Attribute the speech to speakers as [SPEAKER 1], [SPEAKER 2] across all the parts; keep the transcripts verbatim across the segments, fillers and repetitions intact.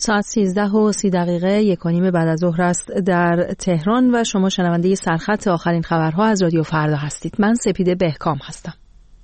[SPEAKER 1] ساعت سیزده و سی دقیقه یک و نیم بعد از ظهر است در تهران و شما شنونده سرخط آخرین خبرها از رادیو فردا هستید. من سپیده بهکام هستم.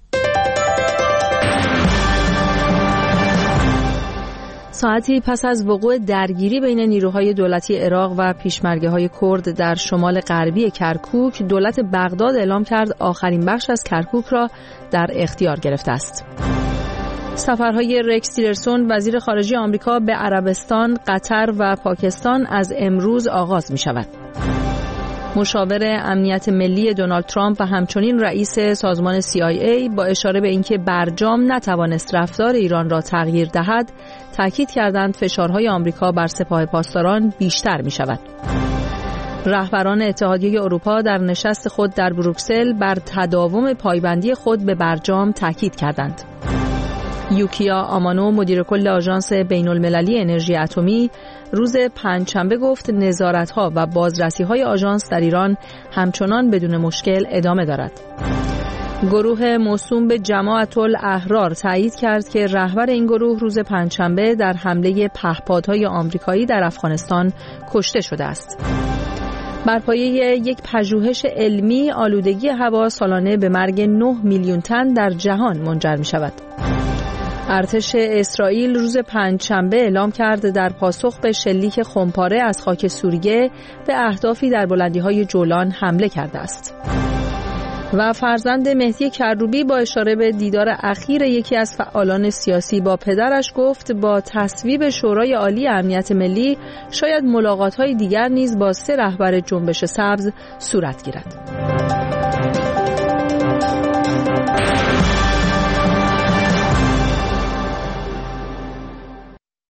[SPEAKER 1] ساعتی پس از وقوع درگیری بین نیروهای دولتی عراق و پیشمرگه‌های کرد در شمال غربی کرکوک، دولت بغداد اعلام کرد آخرین بخش از کرکوک را در اختیار گرفته است. سفرهای رکس تیلرسون وزیر خارجه آمریکا به عربستان، قطر و پاکستان از امروز آغاز می شود. مشاور امنیت ملی دونالد ترامپ و همچنین رئیس سازمان سی آی ای با اشاره به اینکه برجام نتوانست رفتار ایران را تغییر دهد، تاکید کردند فشارهای آمریکا بر سپاه پاسداران بیشتر می شود. رهبران اتحادیه اروپا در نشست خود در بروکسل بر تداوم پایبندی خود به برجام تاکید کردند. یوکیا آمانو مدیر کل آژانس بین المللی انرژی اتمی روز پنجشنبه گفت نظارت‌ها و بازرسی‌های آژانس در ایران همچنان بدون مشکل ادامه دارد. گروه موسوم به جماعت الاحرار تایید کرد که رهبر این گروه روز پنجشنبه در حمله پهپادهای آمریکایی در افغانستان کشته شده است. بر پایه یک پژوهش علمی آلودگی هوا سالانه به مرگ نه میلیون تن در جهان منجر می شود. ارتش اسرائیل روز پنجشنبه اعلام کرد در پاسخ به شلیک خمپاره از خاک سوریه به اهدافی در بلندی‌های جولان حمله کرده است. و فرزند مهدی کروبی با اشاره به دیدار اخیر یکی از فعالان سیاسی با پدرش گفت با تصویب شورای عالی امنیت ملی شاید ملاقات‌های دیگر نیز با سه رهبر جنبش سبز صورت گیرد.